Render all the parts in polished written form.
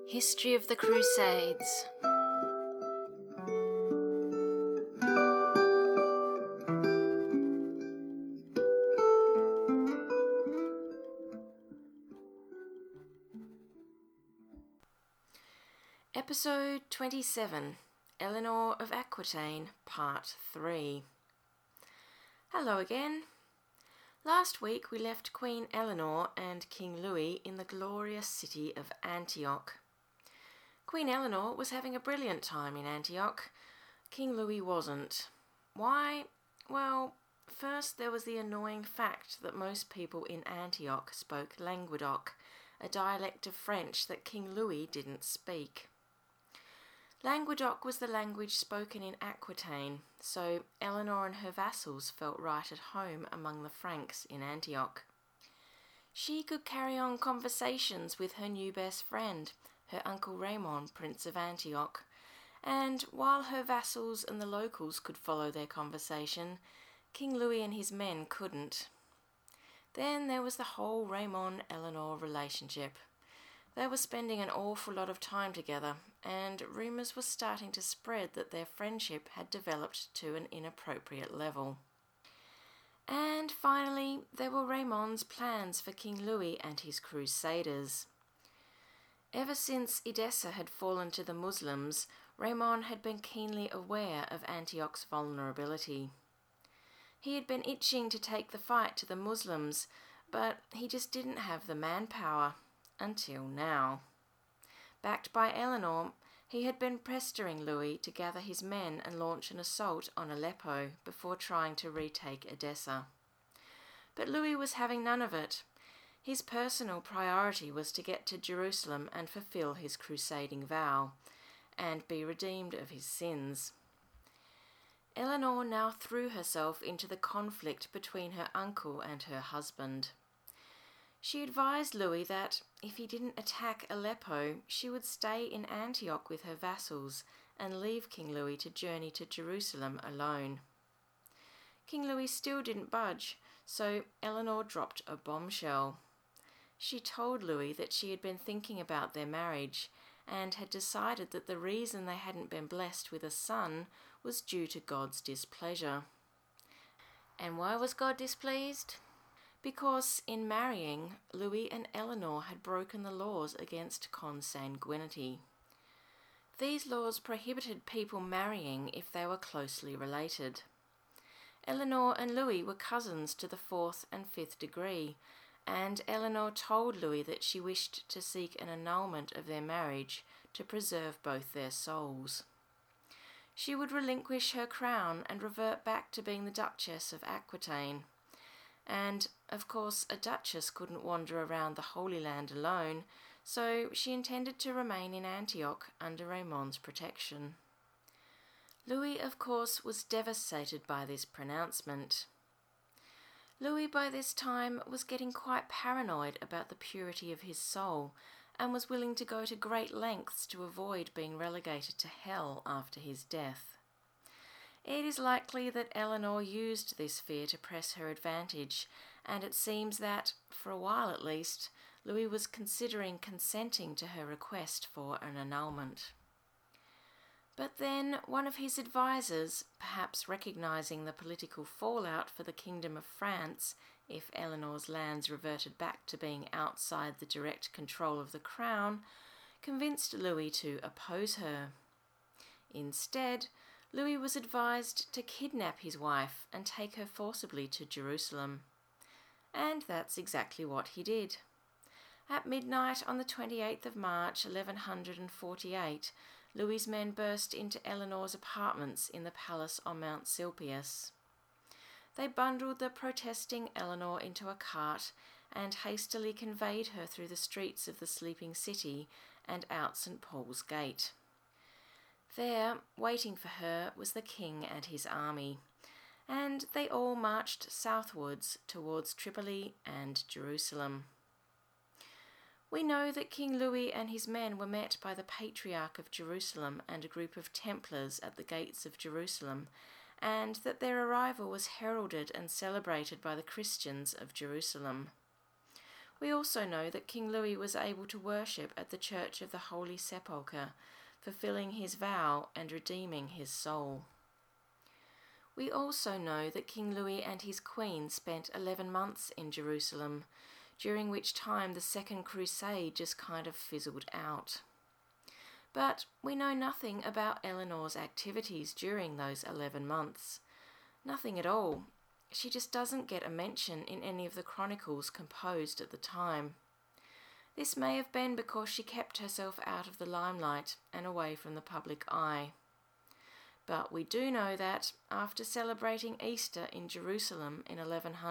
History of the Crusades. Episode 27, Eleanor of Aquitaine, Part 3. Hello again. Last week we left Queen Eleanor and King Louis in the glorious city of Antioch. Queen Eleanor was having a brilliant time in Antioch. King Louis wasn't. Why? Well, first there was the annoying fact that most people in Antioch spoke Languedoc, a dialect of French that King Louis didn't speak. Languedoc was the language spoken in Aquitaine, so Eleanor and her vassals felt right at home among the Franks in Antioch. She could carry on conversations with her new best friend, her uncle Raymond, Prince of Antioch, and while her vassals and the locals could follow their conversation, King Louis and his men couldn't. Then there was the whole Raymond-Eleanor relationship. They were spending an awful lot of time together, and rumours were starting to spread that their friendship had developed to an inappropriate level. And finally, there were Raymond's plans for King Louis and his crusaders. Ever since Edessa had fallen to the Muslims, Raymond had been keenly aware of Antioch's vulnerability. He had been itching to take the fight to the Muslims, but he just didn't have the manpower, until now. Backed by Eleanor, he had been pestering Louis to gather his men and launch an assault on Aleppo before trying to retake Edessa. But Louis was having none of it. His personal priority was to get to Jerusalem and fulfill his crusading vow, and be redeemed of his sins. Eleanor now threw herself into the conflict between her uncle and her husband. She advised Louis that, if he didn't attack Aleppo, she would stay in Antioch with her vassals and leave King Louis to journey to Jerusalem alone. King Louis still didn't budge, so Eleanor dropped a bombshell. She told Louis that she had been thinking about their marriage and had decided that the reason they hadn't been blessed with a son was due to God's displeasure. And why was God displeased? Because in marrying, Louis and Eleanor had broken the laws against consanguinity. These laws prohibited people marrying if they were closely related. Eleanor and Louis were cousins to the 4th and 5th degree, and Eleanor told Louis that she wished to seek an annulment of their marriage to preserve both their souls. She would relinquish her crown and revert back to being the Duchess of Aquitaine. And, of course, a duchess couldn't wander around the Holy Land alone, so she intended to remain in Antioch under Raymond's protection. Louis, of course, was devastated by this pronouncement. Louis, by this time, was getting quite paranoid about the purity of his soul and was willing to go to great lengths to avoid being relegated to hell after his death. It is likely that Eleanor used this fear to press her advantage, and it seems that, for a while at least, Louis was considering consenting to her request for an annulment. But then one of his advisers, perhaps recognising the political fallout for the Kingdom of France if Eleanor's lands reverted back to being outside the direct control of the crown, convinced Louis to oppose her. Instead, Louis was advised to kidnap his wife and take her forcibly to Jerusalem. And that's exactly what he did. At midnight on the 28th of March 1148, Louis's men burst into Eleanor's apartments in the palace on Mount Silpius. They bundled the protesting Eleanor into a cart and hastily conveyed her through the streets of the sleeping city and out St. Paul's Gate. There, waiting for her, was the king and his army, and they all marched southwards towards Tripoli and Jerusalem. We know that King Louis and his men were met by the Patriarch of Jerusalem and a group of Templars at the gates of Jerusalem, and that their arrival was heralded and celebrated by the Christians of Jerusalem. We also know that King Louis was able to worship at the Church of the Holy Sepulchre, fulfilling his vow and redeeming his soul. We also know that King Louis and his queen spent 11 months in Jerusalem, during which time the Second Crusade just kind of fizzled out. But we know nothing about Eleanor's activities during those 11 months. Nothing at all. She just doesn't get a mention in any of the chronicles composed at the time. This may have been because she kept herself out of the limelight and away from the public eye. But we do know that, after celebrating Easter in Jerusalem in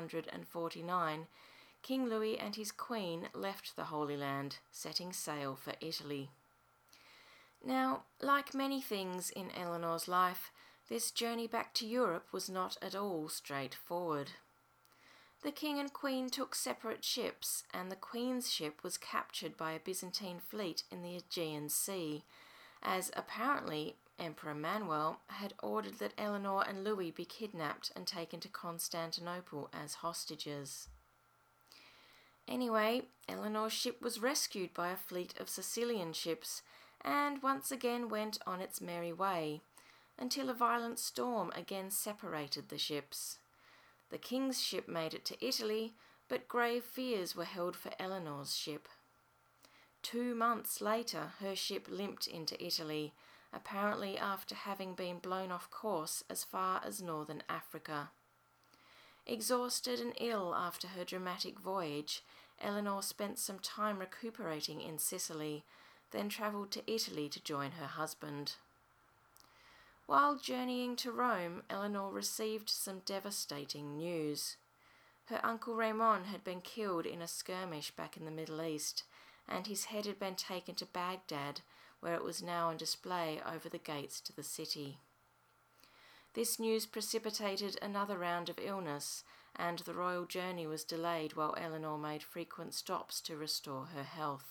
1149, King Louis and his queen left the Holy Land, setting sail for Italy. Now, like many things in Eleanor's life, this journey back to Europe was not at all straightforward. The king and queen took separate ships, and the queen's ship was captured by a Byzantine fleet in the Aegean Sea, as apparently Emperor Manuel had ordered that Eleanor and Louis be kidnapped and taken to Constantinople as hostages. Anyway, Eleanor's ship was rescued by a fleet of Sicilian ships and once again went on its merry way, until a violent storm again separated the ships. The king's ship made it to Italy, but grave fears were held for Eleanor's ship. 2 months later, her ship limped into Italy, apparently after having been blown off course as far as northern Africa. Exhausted and ill after her dramatic voyage, Eleanor spent some time recuperating in Sicily, then travelled to Italy to join her husband. While journeying to Rome, Eleanor received some devastating news. Her uncle Raymond had been killed in a skirmish back in the Middle East, and his head had been taken to Baghdad, where it was now on display over the gates to the city. This news precipitated another round of illness, and the royal journey was delayed while Eleanor made frequent stops to restore her health.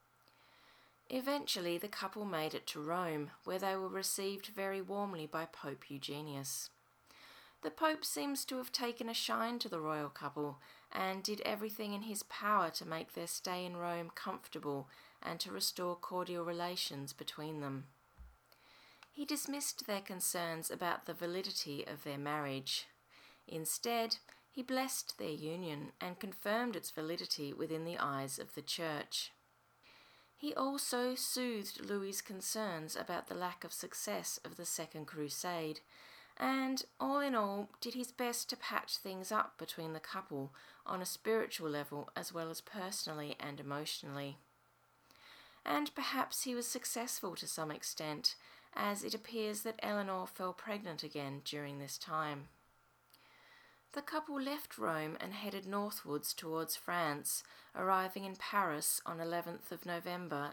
Eventually, the couple made it to Rome, where they were received very warmly by Pope Eugenius. The Pope seems to have taken a shine to the royal couple and did everything in his power to make their stay in Rome comfortable and to restore cordial relations between them. He dismissed their concerns about the validity of their marriage. Instead, he blessed their union and confirmed its validity within the eyes of the Church. He also soothed Louis's concerns about the lack of success of the Second Crusade, and, all in all, did his best to patch things up between the couple on a spiritual level as well as personally and emotionally. And perhaps he was successful to some extent, as it appears that Eleanor fell pregnant again during this time. The couple left Rome and headed northwards towards France, arriving in Paris on 11th of November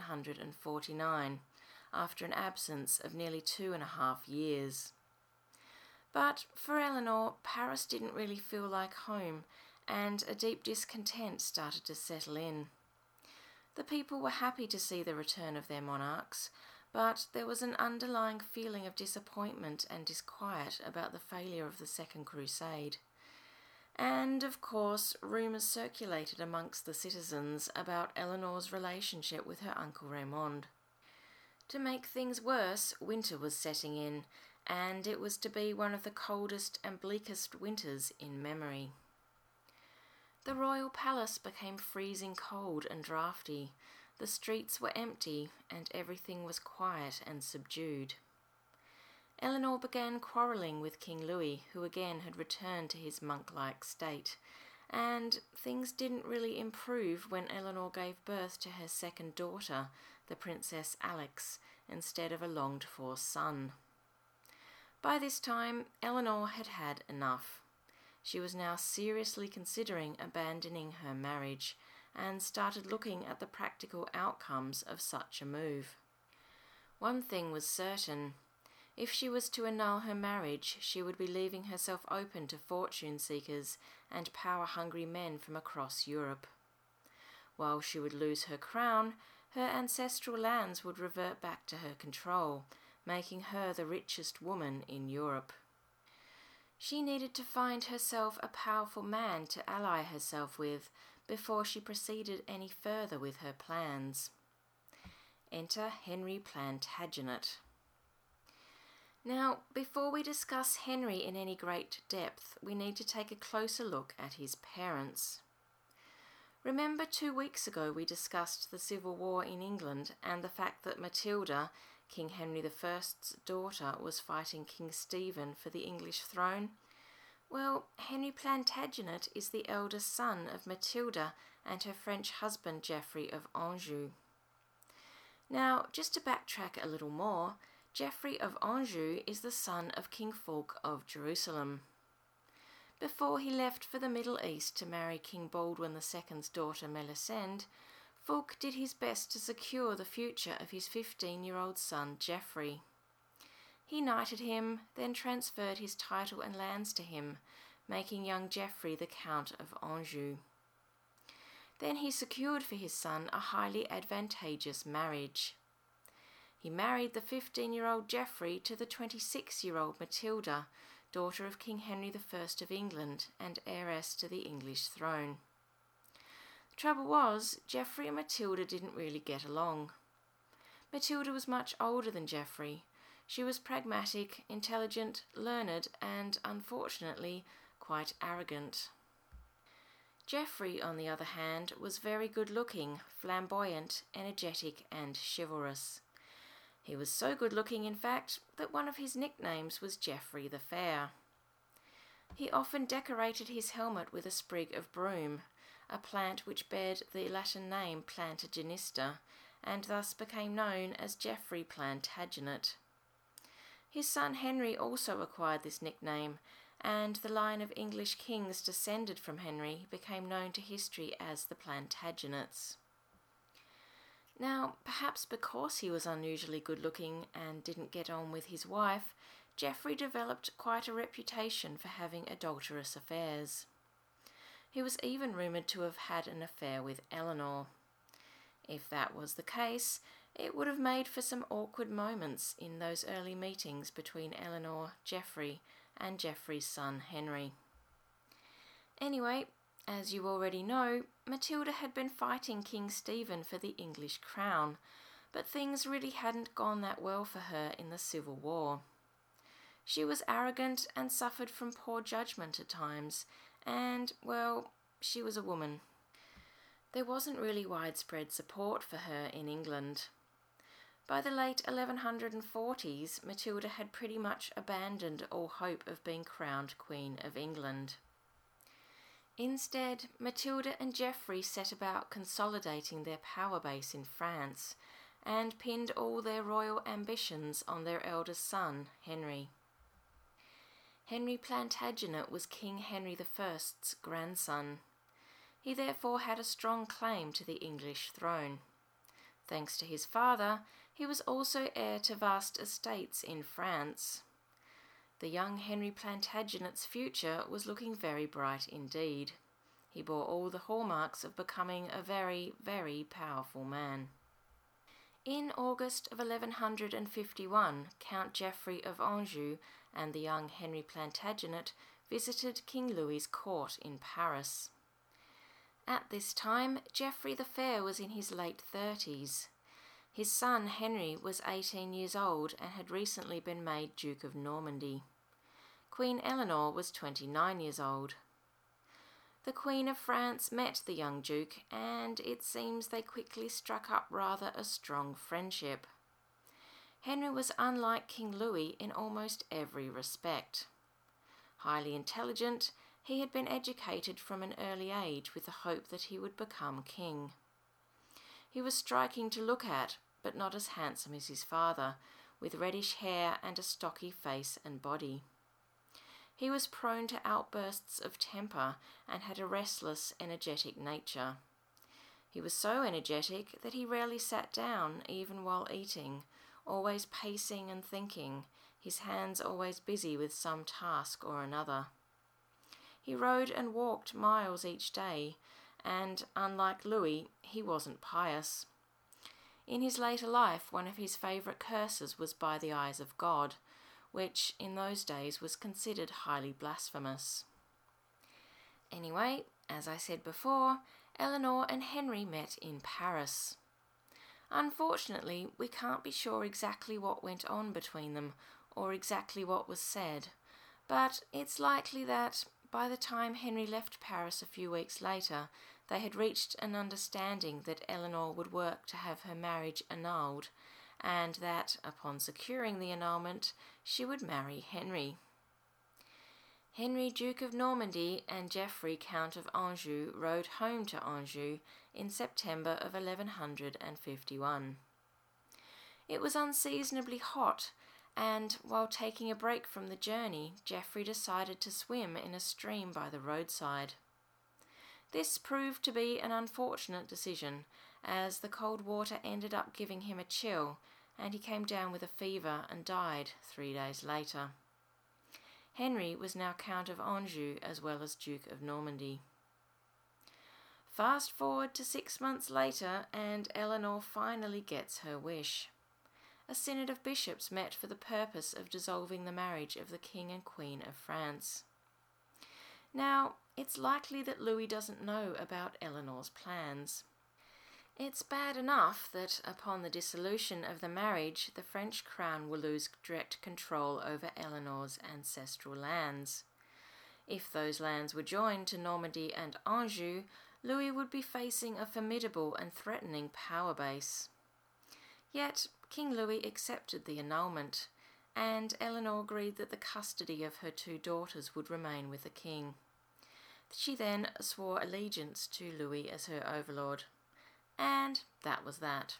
1149, after an absence of nearly 2.5 years. But for Eleanor, Paris didn't really feel like home, and a deep discontent started to settle in. The people were happy to see the return of their monarchs, but there was an underlying feeling of disappointment and disquiet about the failure of the Second Crusade. And, of course, rumours circulated amongst the citizens about Eleanor's relationship with her uncle Raymond. To make things worse, winter was setting in, and it was to be one of the coldest and bleakest winters in memory. The royal palace became freezing cold and draughty. The streets were empty, and everything was quiet and subdued. Eleanor began quarrelling with King Louis, who again had returned to his monk-like state, and things didn't really improve when Eleanor gave birth to her second daughter, the Princess Alix, instead of a longed-for son. By this time, Eleanor had had enough. She was now seriously considering abandoning her marriage, and started looking at the practical outcomes of such a move. One thing was certain. If she was to annul her marriage, she would be leaving herself open to fortune-seekers and power-hungry men from across Europe. While she would lose her crown, her ancestral lands would revert back to her control, making her the richest woman in Europe. She needed to find herself a powerful man to ally herself with, before she proceeded any further with her plans. Enter Henry Plantagenet. Now, before we discuss Henry in any great depth, we need to take a closer look at his parents. Remember 2 weeks ago we discussed the Civil War in England and the fact that Matilda, King Henry I's daughter, was fighting King Stephen for the English throne? Well, Henry Plantagenet is the eldest son of Matilda and her French husband Geoffrey of Anjou. Now, just to backtrack a little more, Geoffrey of Anjou is the son of King Fulk of Jerusalem. Before he left for the Middle East to marry King Baldwin II's daughter Melisende, Fulk did his best to secure the future of his 15-year-old son Geoffrey. He knighted him, then transferred his title and lands to him, making young Geoffrey the Count of Anjou. Then he secured for his son a highly advantageous marriage. He married the 15-year-old Geoffrey to the 26-year-old Matilda, daughter of King Henry I of England and heiress to the English throne. The trouble was, Geoffrey and Matilda didn't really get along. Matilda was much older than Geoffrey. She was pragmatic, intelligent, learned, and, unfortunately, quite arrogant. Geoffrey, on the other hand, was very good-looking, flamboyant, energetic, and chivalrous. He was so good-looking, in fact, that one of his nicknames was Geoffrey the Fair. He often decorated his helmet with a sprig of broom, a plant which bared the Latin name Plantagenista, and thus became known as Geoffrey Plantagenet. His son Henry also acquired this nickname, and the line of English kings descended from Henry became known to history as the Plantagenets. Now, perhaps because he was unusually good-looking and didn't get on with his wife, Geoffrey developed quite a reputation for having adulterous affairs. He was even rumoured to have had an affair with Eleanor. If that was the case, it would have made for some awkward moments in those early meetings between Eleanor, Geoffrey, and Geoffrey's son Henry. Anyway, as you already know, Matilda had been fighting King Stephen for the English crown, but things really hadn't gone that well for her in the Civil War. She was arrogant and suffered from poor judgment at times, and, well, she was a woman. There wasn't really widespread support for her in England. By the late 1140s, Matilda had pretty much abandoned all hope of being crowned Queen of England. Instead, Matilda and Geoffrey set about consolidating their power base in France and pinned all their royal ambitions on their eldest son, Henry. Henry Plantagenet was King Henry I's grandson. He therefore had a strong claim to the English throne. Thanks to his father, he was also heir to vast estates in France. The young Henry Plantagenet's future was looking very bright indeed. He bore all the hallmarks of becoming a very, very powerful man. In August of 1151, Count Geoffrey of Anjou and the young Henry Plantagenet visited King Louis's court in Paris. At this time, Geoffrey the Fair was in his late 30s. His son Henry was 18 years old and had recently been made Duke of Normandy. Queen Eleanor was 29 years old. The Queen of France met the young Duke, and it seems they quickly struck up rather a strong friendship. Henry was unlike King Louis in almost every respect. Highly intelligent, he had been educated from an early age with the hope that he would become king. He was striking to look at, but not as handsome as his father, with reddish hair and a stocky face and body. He was prone to outbursts of temper and had a restless, energetic nature. He was so energetic that he rarely sat down, even while eating, always pacing and thinking, his hands always busy with some task or another. He rode and walked miles each day, and, unlike Louis, he wasn't pious. In his later life, one of his favourite curses was by the eyes of God, which in those days was considered highly blasphemous. Anyway, As I said before, Eleanor and Henry met in Paris. Unfortunately, we can't be sure exactly what went on between them or exactly what was said, but it's likely that by the time Henry left Paris a few weeks later, they had reached an understanding that Eleanor would work to have her marriage annulled, and that, upon securing the annulment, she would marry Henry. Henry, Duke of Normandy, and Geoffrey, Count of Anjou, rode home to Anjou in September of 1151. It was unseasonably hot, and while taking a break from the journey, Geoffrey decided to swim in a stream by the roadside. This proved to be an unfortunate decision, as the cold water ended up giving him a chill, and he came down with a fever and died 3 days later. Henry was now Count of Anjou as well as Duke of Normandy. Fast forward to 6 months later, and Eleanor finally gets her wish. A synod of bishops met for the purpose of dissolving the marriage of the King and Queen of France. Now, it's likely that Louis doesn't know about Eleanor's plans. It's bad enough that upon the dissolution of the marriage, the French crown will lose direct control over Eleanor's ancestral lands. If those lands were joined to Normandy and Anjou, Louis would be facing a formidable and threatening power base. Yet, King Louis accepted the annulment, and Eleanor agreed that the custody of her 2 daughters would remain with the king. She then swore allegiance to Louis as her overlord. And that was that.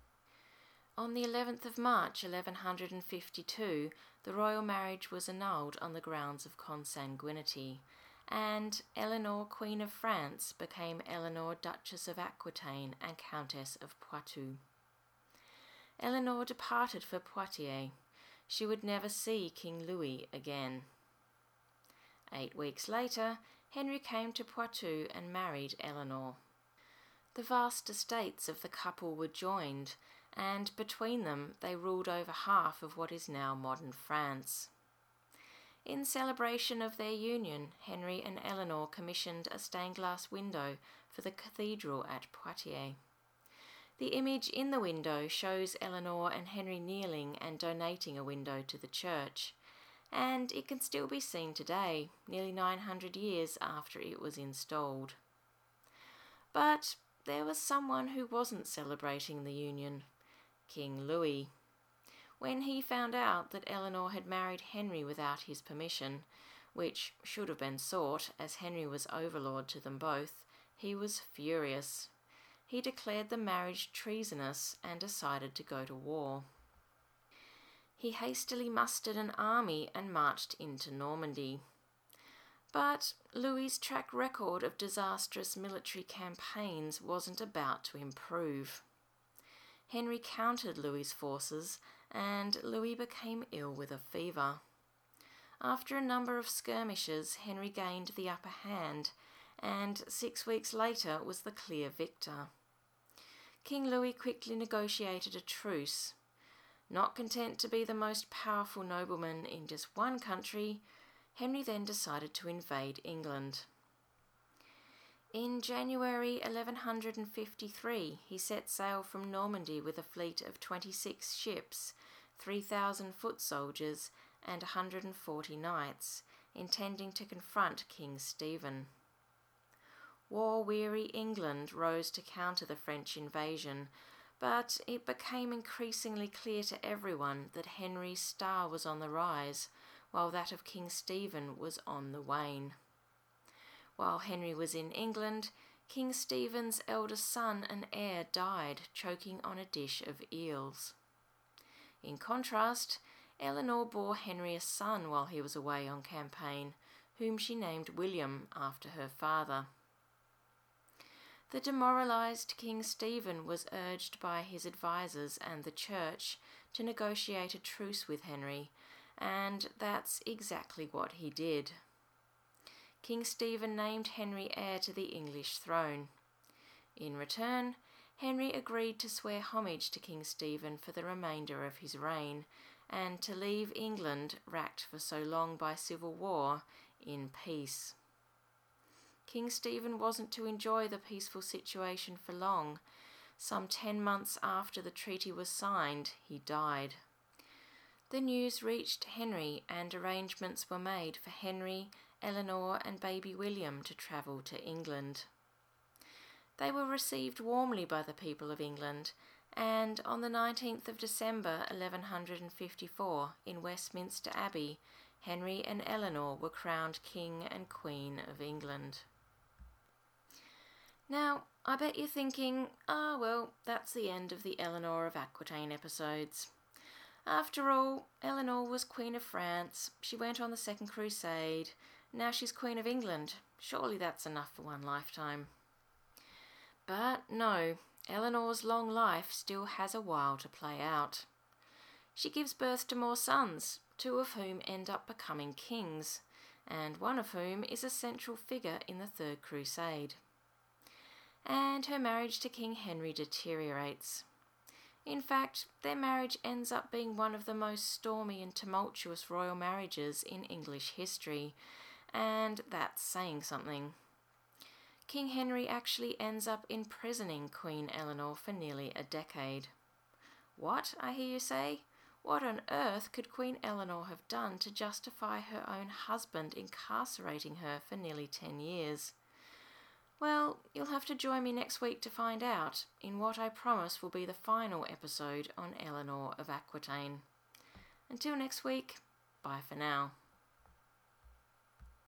On the 11th of March 1152, the royal marriage was annulled on the grounds of consanguinity, and Eleanor, Queen of France, became Eleanor, Duchess of Aquitaine and Countess of Poitou. Eleanor departed for Poitiers. She would never see King Louis again. 8 weeks later, Henry came to Poitou and married Eleanor. The vast estates of the couple were joined, and between them they ruled over half of what is now modern France. In celebration of their union, Henry and Eleanor commissioned a stained glass window for the cathedral at Poitiers. The image in the window shows Eleanor and Henry kneeling and donating a window to the church, and it can still be seen today, nearly 900 years after it was installed. But there was someone who wasn't celebrating the union: King Louis. When he found out that Eleanor had married Henry without his permission, which should have been sought as Henry was overlord to them both, he was furious. He declared the marriage treasonous and decided to go to war. He hastily mustered an army and marched into Normandy. But Louis's track record of disastrous military campaigns wasn't about to improve. Henry countered Louis's forces, and Louis became ill with a fever. After a number of skirmishes, Henry gained the upper hand, and 6 weeks later was the clear victor. King Louis quickly negotiated a truce. Not content to be the most powerful nobleman in just one country, Henry then decided to invade England. In January 1153, he set sail from Normandy with a fleet of 26 ships, 3,000 foot soldiers, and 140 knights, intending to confront King Stephen. War-weary England rose to counter the French invasion, but it became increasingly clear to everyone that Henry's star was on the rise, while that of King Stephen was on the wane. While Henry was in England, King Stephen's eldest son and heir died, choking on a dish of eels. In contrast, Eleanor bore Henry a son while he was away on campaign, whom she named William after her father. The demoralised King Stephen was urged by his advisers and the Church to negotiate a truce with Henry, and that's exactly what he did. King Stephen named Henry heir to the English throne. In return, Henry agreed to swear homage to King Stephen for the remainder of his reign, and to leave England, racked for so long by civil war, in peace. King Stephen wasn't to enjoy the peaceful situation for long. Some 10 months after the treaty was signed, he died. The news reached Henry, and arrangements were made for Henry, Eleanor and baby William to travel to England. They were received warmly by the people of England, and on the 19th of December 1154 in Westminster Abbey, Henry and Eleanor were crowned King and Queen of England. Now, I bet you're thinking, well, that's the end of the Eleanor of Aquitaine episodes. After all, Eleanor was Queen of France, she went on the Second Crusade, now she's Queen of England. Surely that's enough for one lifetime. But no, Eleanor's long life still has a while to play out. She gives birth to more sons, 2 of whom end up becoming kings, and one of whom is a central figure in the Third Crusade. And her marriage to King Henry deteriorates. In fact, their marriage ends up being one of the most stormy and tumultuous royal marriages in English history, and that's saying something. King Henry actually ends up imprisoning Queen Eleanor for nearly a decade. What, I hear you say? What on earth could Queen Eleanor have done to justify her own husband incarcerating her for nearly 10 years? Well, you'll have to join me next week to find out, in what I promise will be the final episode on Eleanor of Aquitaine. Until next week, bye for now.